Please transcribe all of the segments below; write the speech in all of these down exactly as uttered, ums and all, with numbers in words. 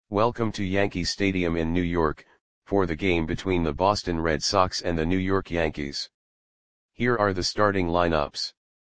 Welcome to Yankee Stadium in New York, for the game between the Boston Red Sox and the New York Yankees. Here are the starting lineups.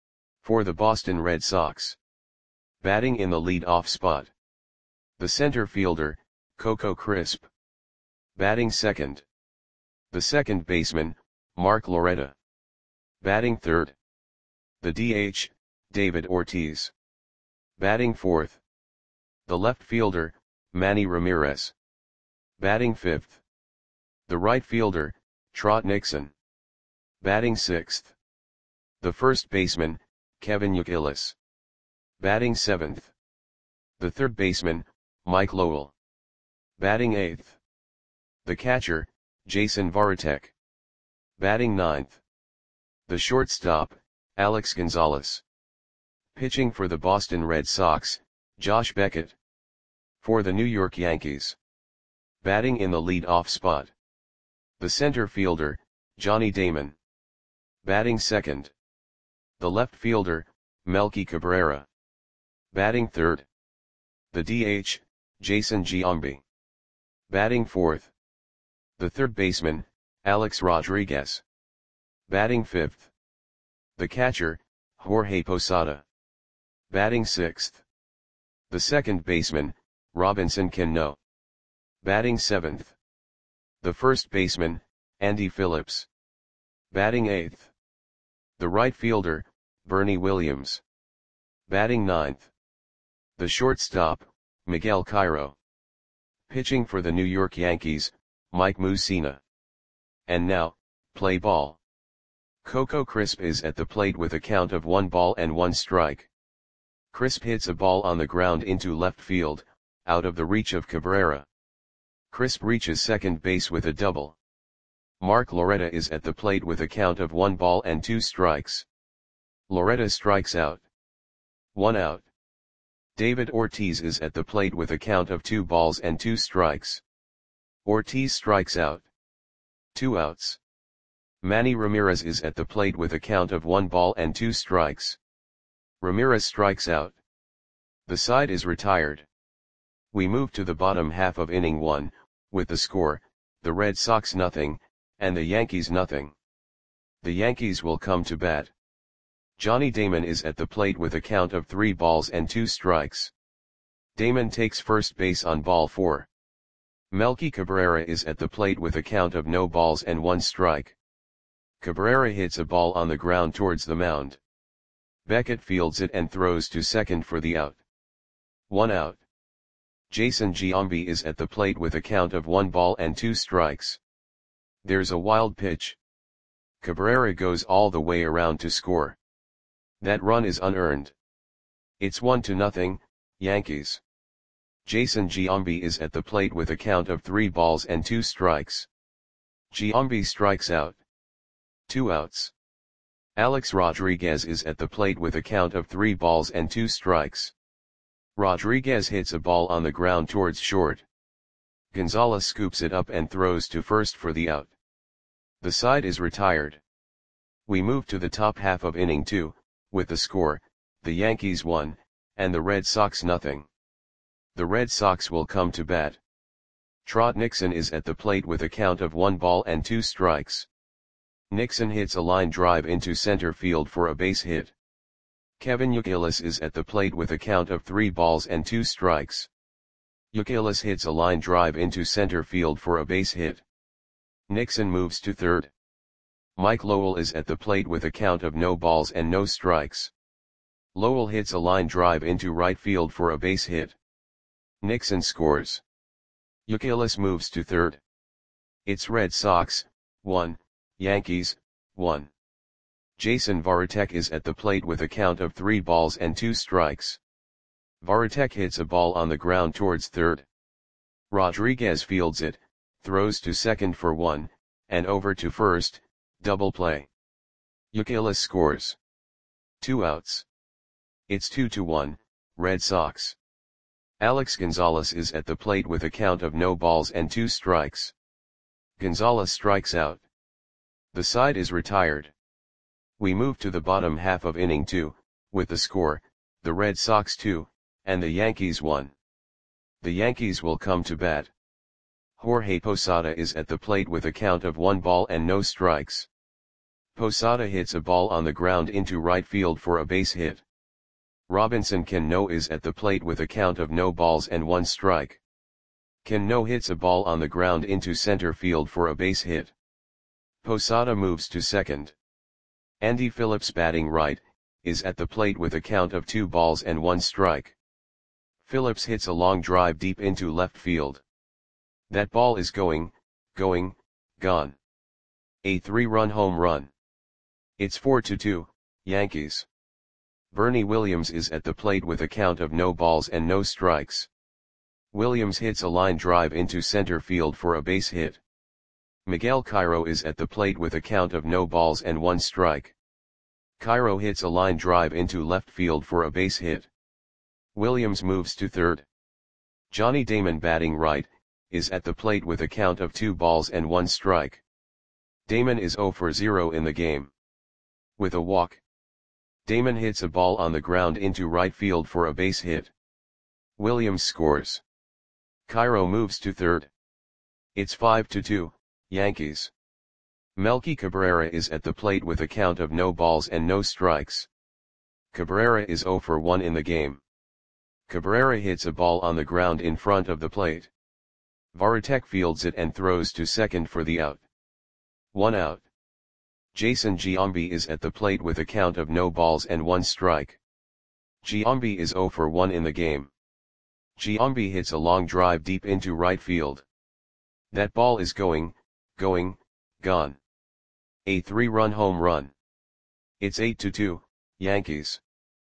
For the Boston Red Sox. Batting in the lead-off spot. The center fielder, Coco Crisp. Batting second. The second baseman, Mark Loretta. Batting third. The D H, David Ortiz. Batting fourth. The left fielder, Manny Ramirez. Batting fifth. The right fielder, Trot Nixon. Batting sixth. The first baseman, Kevin Youkilis. Batting seventh. The third baseman, Mike Lowell. Batting eighth. The catcher, Jason Varitek. Batting ninth. The shortstop, Alex Gonzalez. Pitching for the Boston Red Sox, Josh Beckett. For the New York Yankees. Batting in the lead-off spot. The center fielder, Johnny Damon. Batting second. The left fielder, Melky Cabrera. Batting third. The D H, Jason Giambi. Batting fourth. The third baseman, Alex Rodriguez. Batting fifth. The catcher, Jorge Posada. Batting sixth. The second baseman, Robinson Cano. Batting seventh. The first baseman, Andy Phillips. Batting eighth. The right fielder, Bernie Williams. Batting ninth. The shortstop, Miguel Cairo. Pitching for the New York Yankees, Mike Mussina. And now, play ball. Coco Crisp is at the plate with a count of one ball and one strike. Crisp hits a ball on the ground into left field, out of the reach of Cabrera. Crisp reaches second base with a double. Mark Loretta is at the plate with a count of one ball and two strikes. Loretta strikes out. One out. David Ortiz is at the plate with a count of two balls and two strikes. Ortiz strikes out. Two outs. Manny Ramirez is at the plate with a count of one ball and two strikes. Ramirez strikes out. The side is retired. We move to the bottom half of inning one, with the score, the Red Sox nothing, and the Yankees nothing. The Yankees will come to bat. Johnny Damon is at the plate with a count of three balls and two strikes. Damon takes first base on ball four. Melky Cabrera is at the plate with a count of no balls and one strike. Cabrera hits a ball on the ground towards the mound. Beckett fields it and throws to second for the out. One out. Jason Giambi is at the plate with a count of one ball and two strikes. There's a wild pitch. Cabrera goes all the way around to score. That run is unearned. It's one to nothing, Yankees. Jason Giambi is at the plate with a count of three balls and two strikes. Giambi strikes out. Two outs. Alex Rodriguez is at the plate with a count of three balls and two strikes. Rodriguez hits a ball on the ground towards short. Gonzalez scoops it up and throws to first for the out. The side is retired. We move to the top half of inning two, with the score, the Yankees one, and the Red Sox nothing. The Red Sox will come to bat. Trot Nixon is at the plate with a count of one ball and two strikes. Nixon hits a line drive into center field for a base hit. Kevin Youkilis is at the plate with a count of three balls and two strikes. Youkilis hits a line drive into center field for a base hit. Nixon moves to third. Mike Lowell is at the plate with a count of no balls and no strikes. Lowell hits a line drive into right field for a base hit. Nixon scores. Youkilis moves to third. It's Red Sox, one, Yankees, one. Jason Varitek is at the plate with a count of three balls and two strikes. Varitek hits a ball on the ground towards third. Rodriguez fields it, throws to second for one, and over to first, double play. Youkilis scores. Two outs. It's two to one, Red Sox. Alex Gonzalez is at the plate with a count of no balls and two strikes. Gonzalez strikes out. The side is retired. We move to the bottom half of inning two, with the score, the Red Sox two, and the Yankees one. The Yankees will come to bat. Jorge Posada is at the plate with a count of one ball and no strikes. Posada hits a ball on the ground into right field for a base hit. Robinson Cano is at the plate with a count of no balls and one strike. Cano hits a ball on the ground into center field for a base hit. Posada moves to second. Andy Phillips, batting right, is at the plate with a count of two balls and one strike. Phillips hits a long drive deep into left field. That ball is going, going, gone. A three-run home run. It's four to two, Yankees. Bernie Williams is at the plate with a count of no balls and no strikes. Williams hits a line drive into center field for a base hit. Miguel Cairo is at the plate with a count of no balls and one strike. Cairo hits a line drive into left field for a base hit. Williams moves to third. Johnny Damon, batting right, is at the plate with a count of two balls and one strike. Damon is zero for zero in the game. With a walk, Damon hits a ball on the ground into right field for a base hit. Williams scores. Cairo moves to third. It's five to two, Yankees. Melky Cabrera is at the plate with a count of no balls and no strikes. Cabrera is zero for one in the game. Cabrera hits a ball on the ground in front of the plate. Varitek fields it and throws to second for the out. One out. Jason Giambi is at the plate with a count of no balls and one strike. Giambi is zero for one in the game. Giambi hits a long drive deep into right field. That ball is going, going, gone. A three-run home run. It's eight to two, Yankees.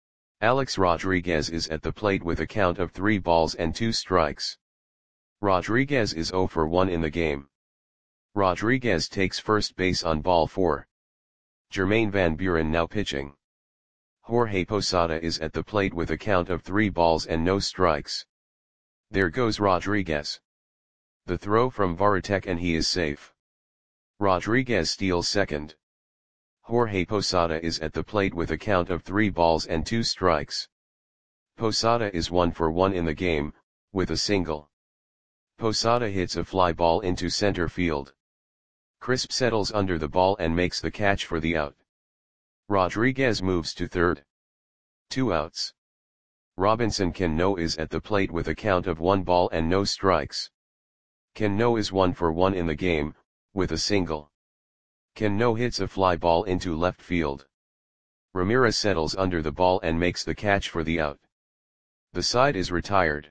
Alex Rodriguez is at the plate with a count of three balls and two strikes. Rodriguez is zero for one in the game. Rodriguez takes first base on ball four. Jermaine Van Buren now pitching. Jorge Posada is at the plate with a count of three balls and no strikes. There goes Rodriguez. The throw from Varitek and he is safe. Rodriguez steals second. Jorge Posada is at the plate with a count of three balls and two strikes. Posada is one for one in the game, with a single. Posada hits a fly ball into center field. Crisp settles under the ball and makes the catch for the out. Rodriguez moves to third. Two outs. Robinson Cano is at the plate with a count of one ball and no strikes. Cano is one for one in the game, with a single. Cano hits a fly ball into left field. Ramirez settles under the ball and makes the catch for the out. The side is retired.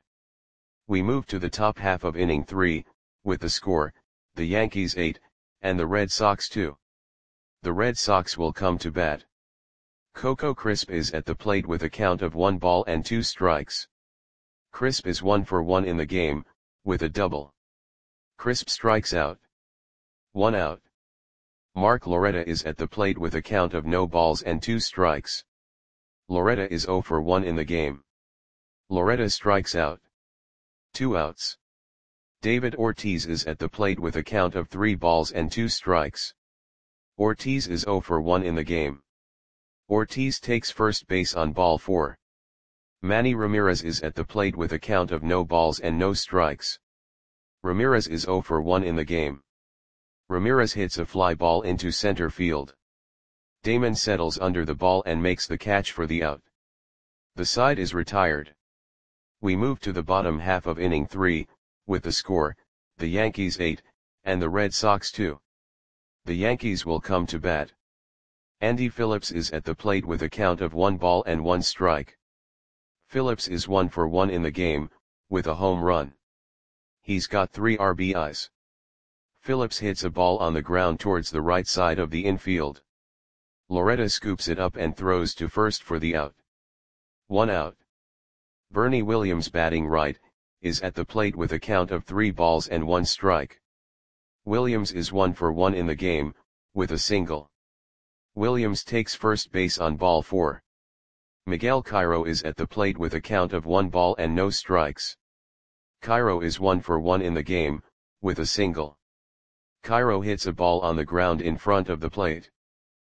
We move to the top half of inning three, with the score, the Yankees eight, and the Red Sox two. The Red Sox will come to bat. Coco Crisp is at the plate with a count of one ball and two strikes. Crisp is one for one in the game, with a double. Crisp strikes out. One out. Mark Loretta is at the plate with a count of no balls and two strikes. Loretta is zero for one in the game. Loretta strikes out. Two outs. David Ortiz is at the plate with a count of three balls and two strikes. Ortiz is zero for one in the game. Ortiz takes first base on ball four. Manny Ramirez is at the plate with a count of no balls and no strikes. Ramirez is zero for one in the game. Ramirez hits a fly ball into center field. Damon settles under the ball and makes the catch for the out. The side is retired. We move to the bottom half of inning three, with the score, the Yankees eight, and the Red Sox two. The Yankees will come to bat. Andy Phillips is at the plate with a count of one ball and one strike. Phillips is one for one in the game, with a home run. He's got three R B Is. Phillips hits a ball on the ground towards the right side of the infield. Loretta scoops it up and throws to first for the out. One out. Bernie Williams, batting right, is at the plate with a count of three balls and one strike. Williams is one for one in the game, with a single. Williams takes first base on ball four. Miguel Cairo is at the plate with a count of one ball and no strikes. Cairo is one for one in the game, with a single. Cairo hits a ball on the ground in front of the plate.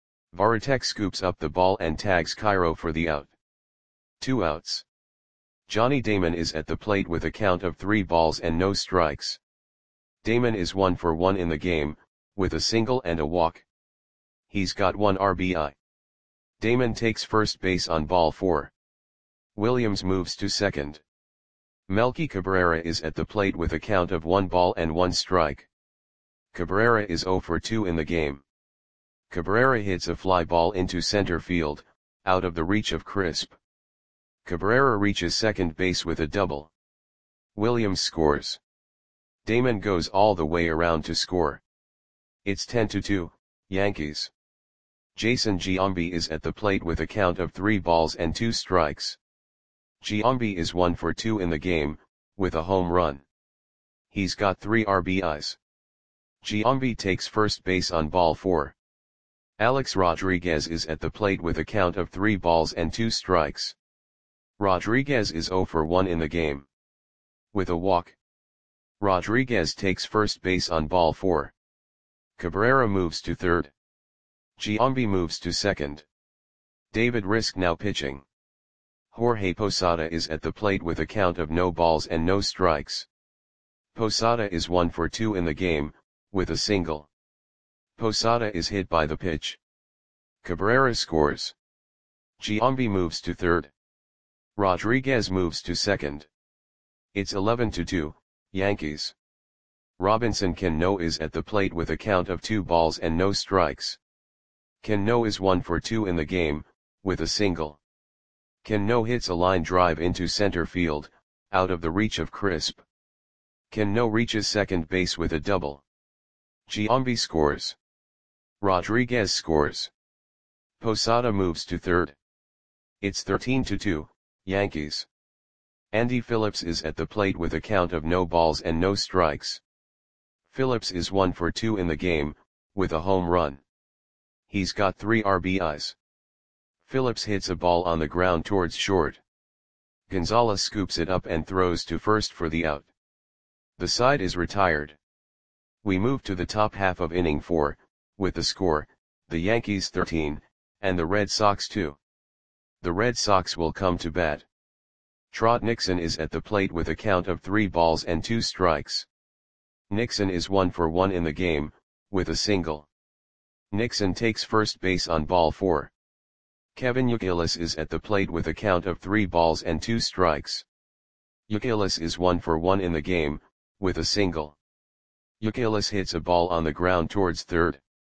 Varitek scoops up the ball and tags Cairo for the out. Two outs. Johnny Damon is at the plate with a count of three balls and no strikes. Damon is one for one in the game, with a single and a walk. He's got one R B I. Damon takes first base on ball four. Williams moves to second. Melky Cabrera is at the plate with a count of one ball and one strike. Cabrera is zero for two in the game. Cabrera hits a fly ball into center field, out of the reach of Crisp. Cabrera reaches second base with a double. Williams scores. Damon goes all the way around to score. It's ten to two, Yankees. Jason Giambi is at the plate with a count of three balls and two strikes. Giambi is one for two in the game, with a home run. He's got three R B Is. Giambi takes first base on ball four. Alex Rodriguez is at the plate with a count of three balls and two strikes. Rodriguez is zero for one in the game. With a walk. Rodriguez takes first base on ball four. Cabrera moves to third. Giambi moves to second. David Risk now pitching. Jorge Posada is at the plate with a count of no balls and no strikes. Posada is one for two in the game, with a single. Posada is hit by the pitch. Cabrera scores. Giambi moves to third. Rodriguez moves to second. It's eleven to two, Yankees. Robinson Cano is at the plate with a count of two balls and no strikes. Cano is one for two in the game, with a single. Cano hits a line drive into center field, out of the reach of Crisp. Cano reaches second base with a double. Giambi scores. Rodriguez scores. Posada moves to third. It's thirteen to two, Yankees. Andy Phillips is at the plate with a count of no balls and no strikes. Phillips is one for two in the game, with a home run. He's got three R B Is. Phillips hits a ball on the ground towards short. Gonzalez scoops it up and throws to first for the out. The side is retired. We move to the top half of inning four, with the score, the Yankees thirteen, and the Red Sox two. The Red Sox will come to bat. Trot Nixon is at the plate with a count of three balls and two strikes. Nixon is one for one in the game, with a single. Nixon takes first base on ball four. Kevin Youkilis is at the plate with a count of three balls and two strikes. Youkilis is one for one in the game, with a single. Youkilis hits a ball on the ground towards third.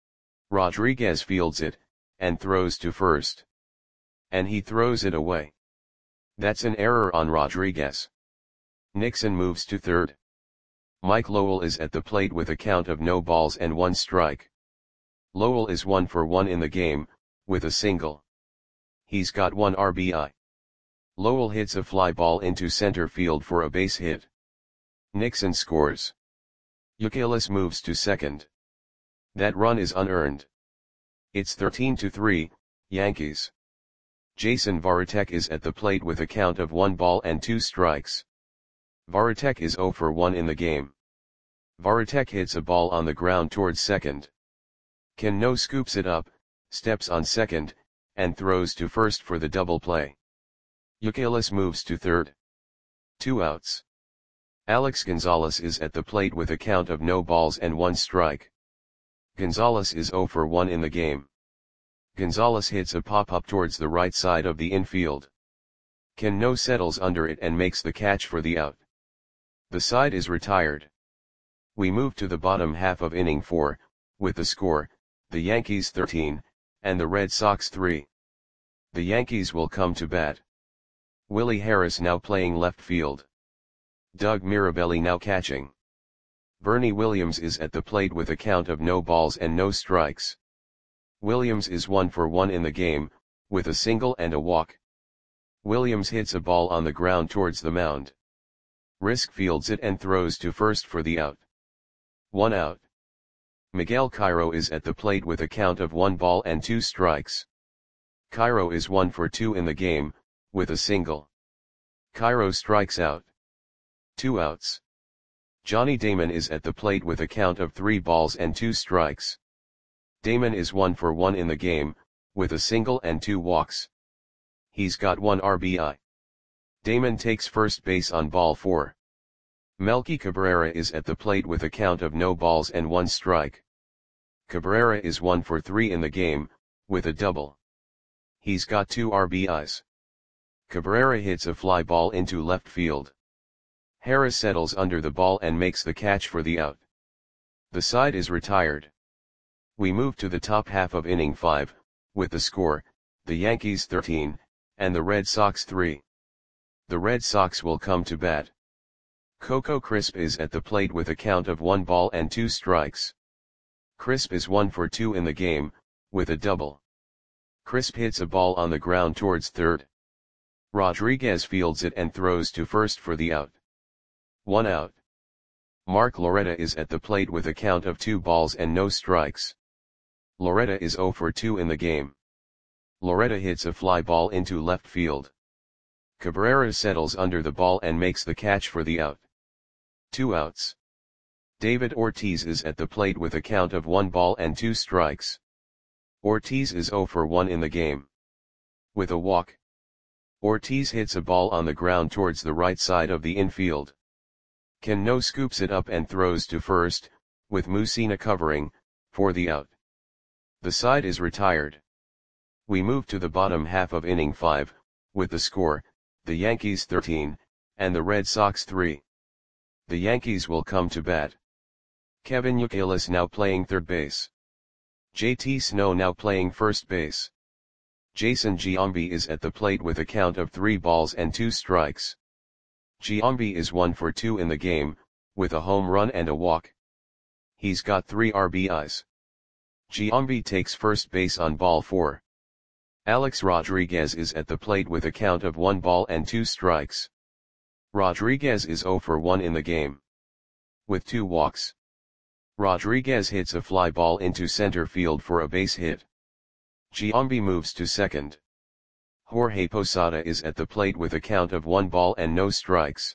Rodriguez fields it, and throws to first. And he throws it away. That's an error on Rodriguez. Nixon moves to third. Mike Lowell is at the plate with a count of no balls and one strike. Lowell is one for one in the game, with a single. He's got one R B I. Lowell hits a fly ball into center field for a base hit. Nixon scores. Youkilis moves to second. That run is unearned. It's thirteen to three, Yankees. Jason Varitek is at the plate with a count of one ball and two strikes. Varitek is zero for one in the game. Varitek hits a ball on the ground towards second. Cano scoops it up, steps on second, and throws to first for the double play. Youkilis moves to third. Two outs. Alex Gonzalez is at the plate with a count of no balls and one strike. Gonzalez is zero for one in the game. Gonzalez hits a pop-up towards the right side of the infield. Cano settles under it and makes the catch for the out. The side is retired. We move to the bottom half of inning four, with the score, the Yankees thirteen, and the Red Sox three. The Yankees will come to bat. Willie Harris now playing left field. Doug Mirabelli now catching. Bernie Williams is at the plate with a count of no balls and no strikes. Williams is one for one in the game, with a single and a walk. Williams hits a ball on the ground towards the mound. Risk fields it and throws to first for the out. One out. Miguel Cairo is at the plate with a count of one ball and two strikes. Cairo is one for two in the game, with a single. Cairo strikes out. Two outs. Johnny Damon is at the plate with a count of three balls and two strikes. Damon is one for one in the game, with a single and two walks. He's got one R B I. Damon takes first base on ball four. Melky Cabrera is at the plate with a count of no balls and one strike. Cabrera is one for three in the game, with a double. He's got two R B Is. Cabrera hits a fly ball into left field. Harris settles under the ball and makes the catch for the out. The side is retired. We move to the top half of inning five, with the score, the Yankees thirteen, and the Red Sox three. The Red Sox will come to bat. Coco Crisp is at the plate with a count of one ball and two strikes. Crisp is one for two in the game, with a double. Crisp hits a ball on the ground towards third. Rodriguez fields it and throws to first for the out. One out. Mark Loretta is at the plate with a count of two balls and no strikes. Loretta is zero for two in the game. Loretta hits a fly ball into left field. Cabrera settles under the ball and makes the catch for the out. Two outs. David Ortiz is at the plate with a count of one ball and two strikes. Ortiz is zero for one in the game. With a walk. Ortiz hits a ball on the ground towards the right side of the infield. Cano scoops it up and throws to first, with Mussina covering, for the out. The side is retired. We move to the bottom half of inning five, with the score, the Yankees thirteen, and the Red Sox three. The Yankees will come to bat. Kevin Youkilis now playing third base. J T Snow now playing first base. Jason Giambi is at the plate with a count of three balls and two strikes. Giambi is one for two in the game, with a home run and a walk. He's got three R B Is. Giambi takes first base on ball four. Alex Rodriguez is at the plate with a count of one ball and two strikes. Rodriguez is zero for one in the game. With two walks. Rodriguez hits a fly ball into center field for a base hit. Giambi moves to second. Jorge Posada is at the plate with a count of one ball and no strikes.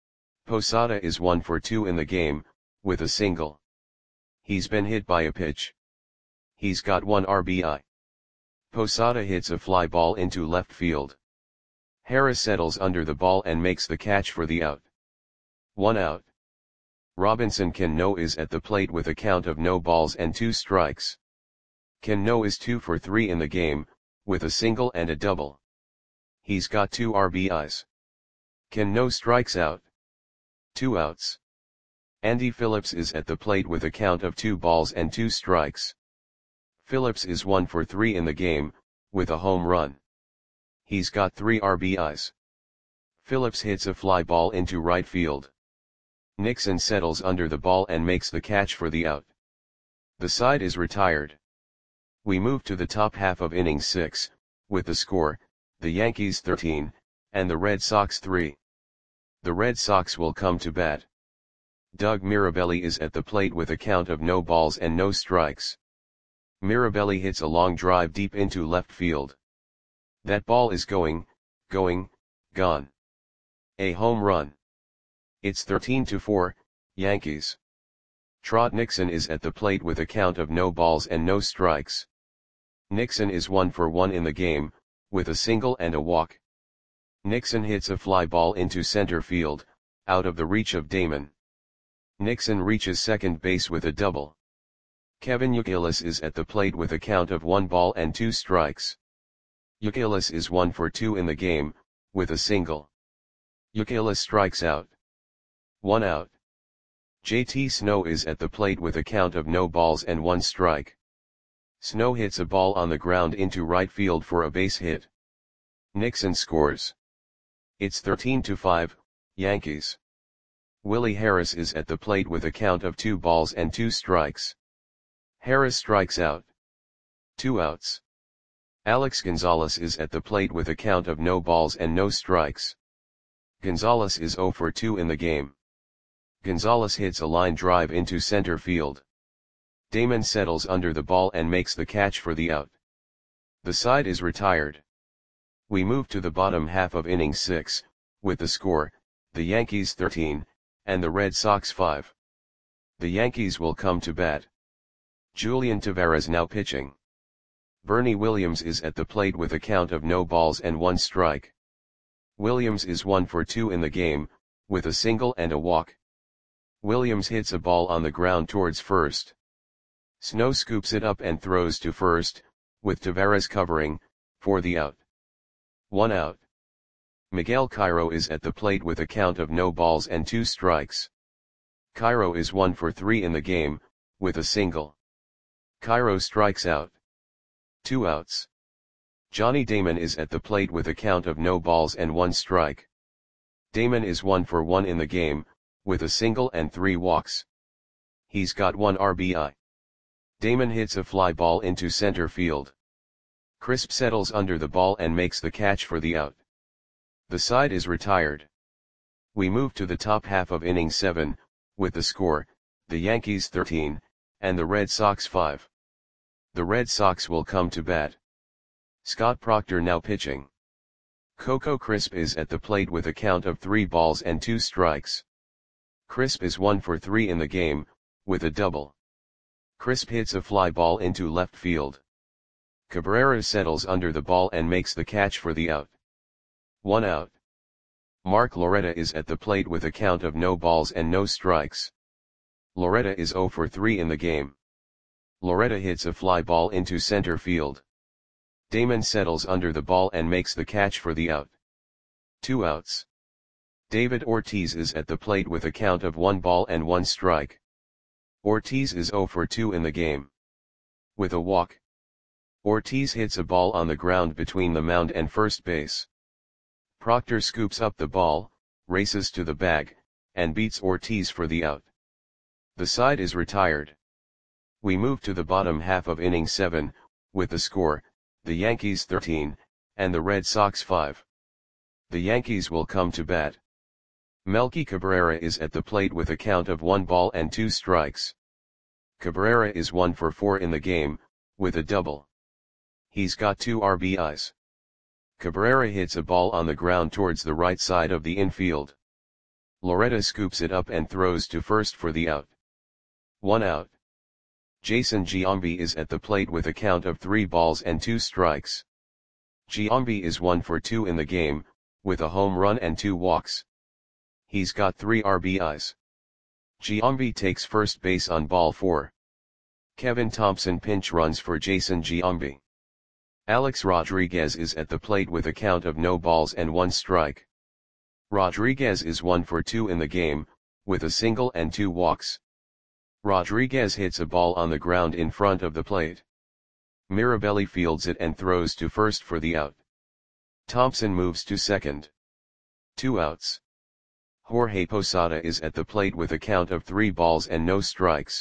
Posada is one for two in the game, with a single. He's been hit by a pitch. He's got one R B I. Posada hits a fly ball into left field. Harris settles under the ball and makes the catch for the out. One out. Robinson Cano is at the plate with a count of no balls and two strikes. Cano is two for three in the game, with a single and a double. He's got two R B Is. Cano strikes out. Two outs. Andy Phillips is at the plate with a count of two balls and two strikes. Phillips is one for three in the game, with a home run. He's got three R B Is. Phillips hits a fly ball into right field. Nixon settles under the ball and makes the catch for the out. The side is retired. We move to the top half of inning six, with the score, the Yankees thirteen, and the Red Sox three. The Red Sox will come to bat. Doug Mirabelli is at the plate with a count of no balls and no strikes. Mirabelli hits a long drive deep into left field. That ball is going, going, gone. A home run. It's thirteen to four, Yankees. Trot Nixon is at the plate with a count of no balls and no strikes. Nixon is one for one in the game, with a single and a walk. Nixon hits a fly ball into center field, out of the reach of Damon. Nixon reaches second base with a double. Kevin Youkilis is at the plate with a count of one ball and two strikes. Youkilis is one for two in the game, with a single. Youkilis strikes out. One out. J T Snow is at the plate with a count of no balls and one strike. Snow hits a ball on the ground into right field for a base hit. Nixon scores. It's thirteen to five, Yankees. Willie Harris is at the plate with a count of two balls and two strikes. Harris strikes out. Two outs. Alex Gonzalez is at the plate with a count of no balls and no strikes. Gonzalez is zero for two in the game. Gonzalez hits a line drive into center field. Damon settles under the ball and makes the catch for the out. The side is retired. We move to the bottom half of inning six, with the score, the Yankees thirteen, and the Red Sox five. The Yankees will come to bat. Julian Taveras now pitching. Bernie Williams is at the plate with a count of no balls and one strike. Williams is one for two in the game, with a single and a walk. Williams hits a ball on the ground towards first. Snow scoops it up and throws to first, with Tavares covering, for the out. One out. Miguel Cairo is at the plate with a count of no balls and two strikes. Cairo is one for three in the game, with a single. Cairo strikes out. Two outs. Johnny Damon is at the plate with a count of no balls and one strike. Damon is one for one in the game, with a single and three walks. He's got one R B I. Damon hits a fly ball into center field. Crisp settles under the ball and makes the catch for the out. The side is retired. We move to the top half of inning seven, with the score, the Yankees thirteen, and the Red Sox five. The Red Sox will come to bat. Scott Proctor now pitching. Coco Crisp is at the plate with a count of three balls and two strikes. Crisp is one for three in the game, with a double. Crisp hits a fly ball into left field. Cabrera settles under the ball and makes the catch for the out. One out. Mark Loretta is at the plate with a count of no balls and no strikes. Loretta is zero for three in the game. Loretta hits a fly ball into center field. Damon settles under the ball and makes the catch for the out. Two outs. David Ortiz is at the plate with a count of one ball and one strike. Ortiz is zero for two in the game. With a walk. Ortiz hits a ball on the ground between the mound and first base. Proctor scoops up the ball, races to the bag, and beats Ortiz for the out. The side is retired. We move to the bottom half of inning seven, with the score, the Yankees thirteen, and the Red Sox five. The Yankees will come to bat. Melky Cabrera is at the plate with a count of one ball and two strikes. Cabrera is one for four in the game, with a double. He's got two R B Is. Cabrera hits a ball on the ground towards the right side of the infield. Loretta scoops it up and throws to first for the out. One out. Jason Giambi is at the plate with a count of three balls and two strikes. Giambi is one for two in the game, with a home run and two walks. He's got three R B Is. Giambi takes first base on ball four. Kevin Thompson pinch runs for Jason Giambi. Alex Rodriguez is at the plate with a count of no balls and one strike. Rodriguez is one for two in the game, with a single and two walks. Rodriguez hits a ball on the ground in front of the plate. Mirabelli fields it and throws to first for the out. Thompson moves to second. Two outs. Jorge Posada is at the plate with a count of three balls and no strikes.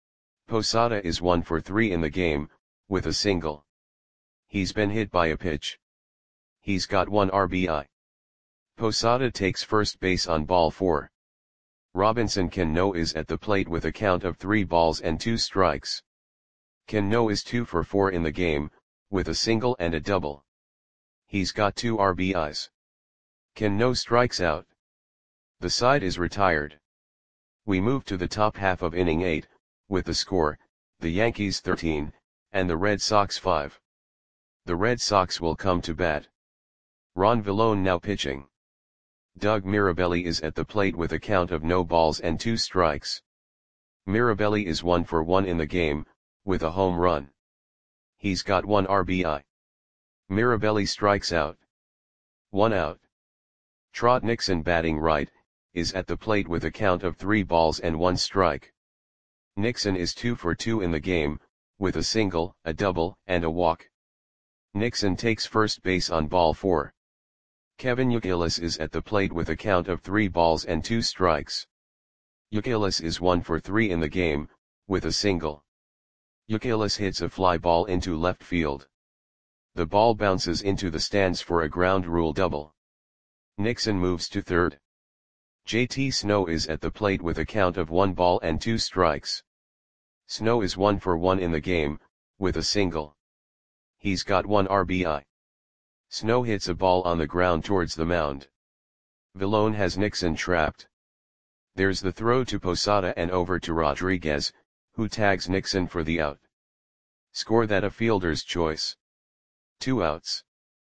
Posada is one for three in the game, with a single. He's been hit by a pitch. He's got one R B I. Posada takes first base on ball four. Robinson Cano is at the plate with a count of three balls and two strikes. Cano is two for four in the game, with a single and a double. He's got two R B Is. Cano strikes out. The side is retired. We move to the top half of inning eight, with the score, the Yankees thirteen, and the Red Sox five. The Red Sox will come to bat. Ron Villone now pitching. Doug Mirabelli is at the plate with a count of no balls and two strikes. Mirabelli is one for one in the game, with a home run. He's got one R B I. Mirabelli strikes out. One out. Trot Nixon batting right, is at the plate with a count of three balls and one strike. Nixon is two for two in the game, with a single, a double, and a walk. Nixon takes first base on ball four. Kevin Youkilis is at the plate with a count of three balls and two strikes. Youkilis is one for three in the game, with a single. Youkilis hits a fly ball into left field. The ball bounces into the stands for a ground rule double. Nixon moves to third. J T Snow is at the plate with a count of one ball and two strikes. Snow is one for one in the game, with a single. He's got one R B I. Snow hits a ball on the ground towards the mound. Villone has Nixon trapped. There's the throw to Posada and over to Rodriguez, who tags Nixon for the out. Score that a fielder's choice. Two outs.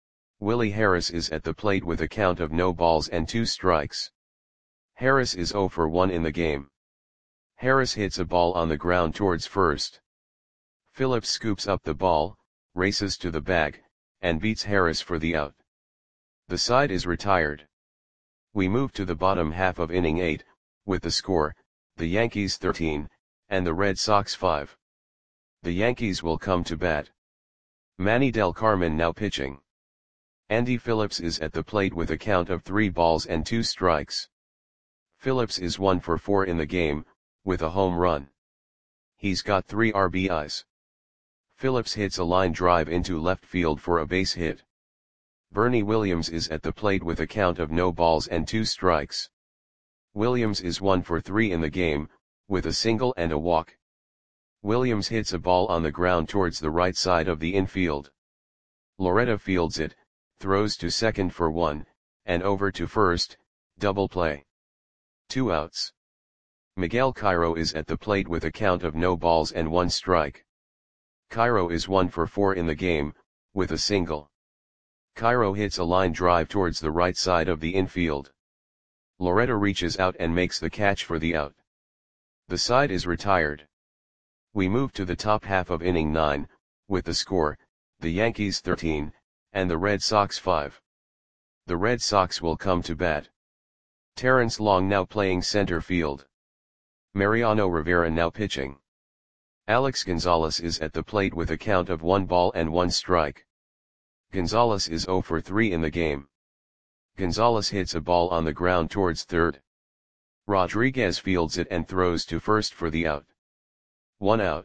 Willie Harris is at the plate with a count of no balls and two strikes. Harris is zero for one in the game. Harris hits a ball on the ground towards first. Phillips scoops up the ball, races to the bag, and beats Harris for the out. The side is retired. We move to the bottom half of inning eight, with the score, the Yankees thirteen, and the Red Sox five. The Yankees will come to bat. Manny Del Carmen now pitching. Andy Phillips is at the plate with a count of three balls and two strikes. Phillips is one for four in the game, with a home run. He's got three R B Is. Phillips hits a line drive into left field for a base hit. Bernie Williams is at the plate with a count of no balls and two strikes. Williams is one for three in the game, with a single and a walk. Williams hits a ball on the ground towards the right side of the infield. Loretta fields it, throws to second for one, and over to first, double play. Two outs. Miguel Cairo is at the plate with a count of no balls and one strike. Cairo is one for four in the game, with a single. Cairo hits a line drive towards the right side of the infield. Loretta reaches out and makes the catch for the out. The side is retired. We move to the top half of inning nine, with the score, the Yankees thirteen, and the Red Sox five. The Red Sox will come to bat. Terrence Long now playing center field. Mariano Rivera now pitching. Alex Gonzalez is at the plate with a count of one ball and one strike. Gonzalez is zero for three in the game. Gonzalez hits a ball on the ground towards third. Rodriguez fields it and throws to first for the out. One out.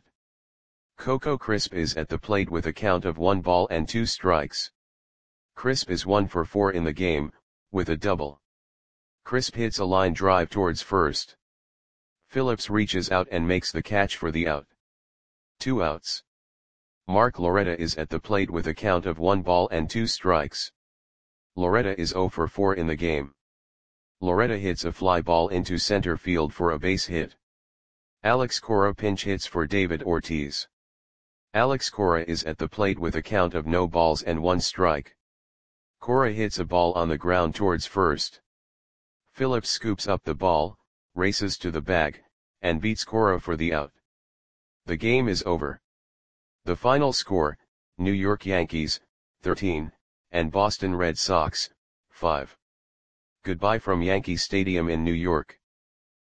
Coco Crisp is at the plate with a count of one ball and two strikes. Crisp is one for four in the game, with a double. Crisp hits a line drive towards first. Phillips reaches out and makes the catch for the out. Two outs. Mark Loretta is at the plate with a count of one ball and two strikes. Loretta is zero for four in the game. Loretta hits a fly ball into center field for a base hit. Alex Cora pinch hits for David Ortiz. Alex Cora is at the plate with a count of no balls and one strike. Cora hits a ball on the ground towards first. Phillips scoops up the ball, races to the bag, and beats Cora for the out. The game is over. The final score, New York Yankees, thirteen, and Boston Red Sox, five. Goodbye from Yankee Stadium in New York.